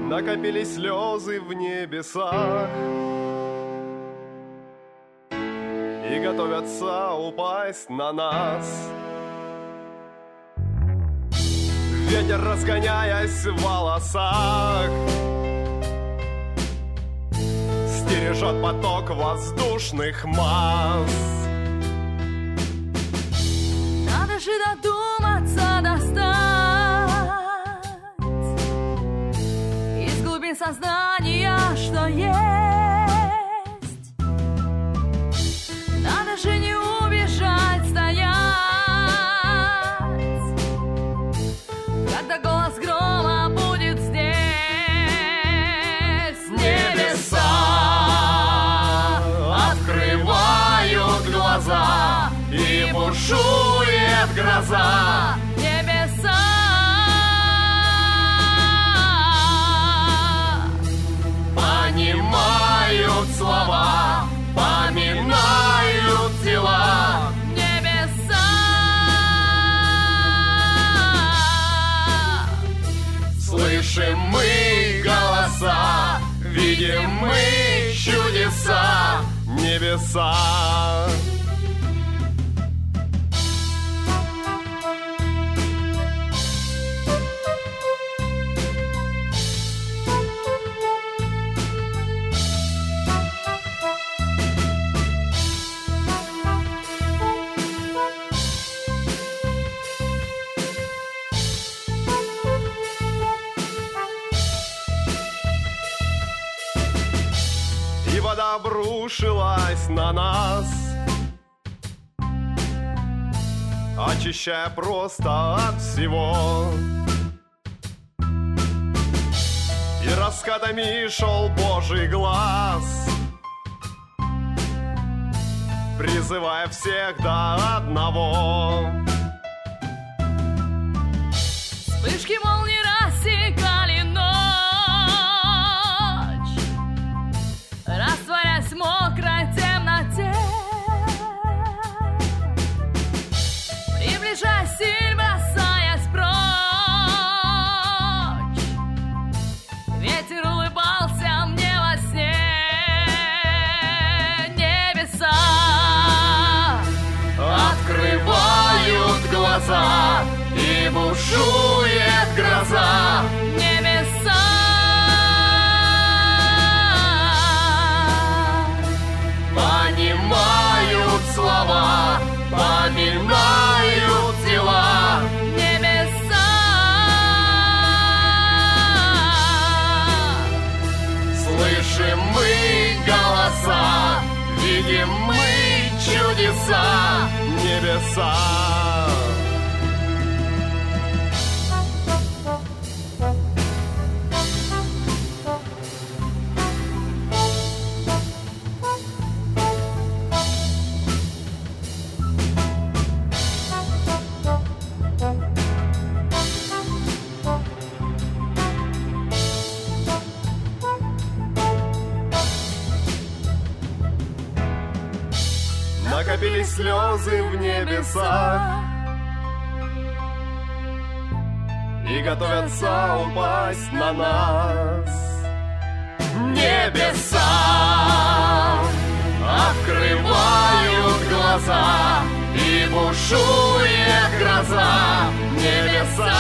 Накопились слезы в небесах и готовятся упасть на нас. Ветер, разгоняясь в волосах, стережет поток воздушных масс. Надо же додуматься достать из глубин сознания, что есть. Надо же не убежать, стоять, когда голос грома будет здесь. Небеса открывают глаза, и бушует гроза. Небеса понимают слова, поминают тела. Небеса слышим мы голоса, видим мы чудеса. Небеса. И вода обрушилась на нас, очищая просто от всего. И раскатами шел Божий глаз, призывая всех до одного. Вспышки молний рассекали ночь, растворяясь в мокрой темноте. Приближаясь и бросаясь прочь, ветер улыбался мне во сне. Небеса открывают глаза, и бушует гроза. Небеса понимают слова, поминают тела. Небеса слышим мы голоса, видим мы чудеса. Небеса. Накопились слезы в небесах и готовятся упасть на нас. Небеса открывают глаза, и бушует гроза. Небеса